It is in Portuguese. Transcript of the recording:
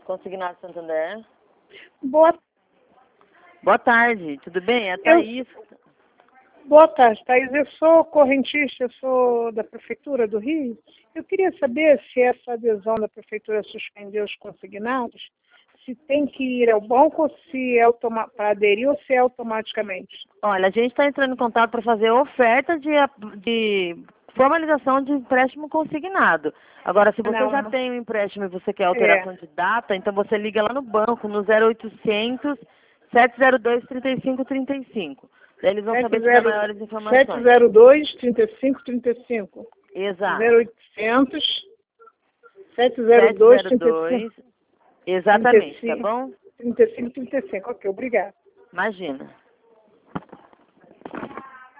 Consignado Santander. Boa, Boa tarde, tudo bem? É a Thaís. boa tarde, Thaís. Eu sou correntista, eu sou da Prefeitura do Rio. Eu queria saber se essa adesão da Prefeitura suspendeu os consignados, se tem que ir ao banco ou se é para aderir ou se é automaticamente. Olha, a gente está entrando em contato para fazer oferta de formalização de empréstimo consignado. Agora, se você Não, já não. tem um empréstimo e você quer alteração de data, então você liga lá no banco, no 0800 702 3535. Daí eles vão saber te dar maiores informações. 702 3535. Exato. 0800 702 702. Exatamente, tá bom? 3535. Ok, obrigada. Imagina.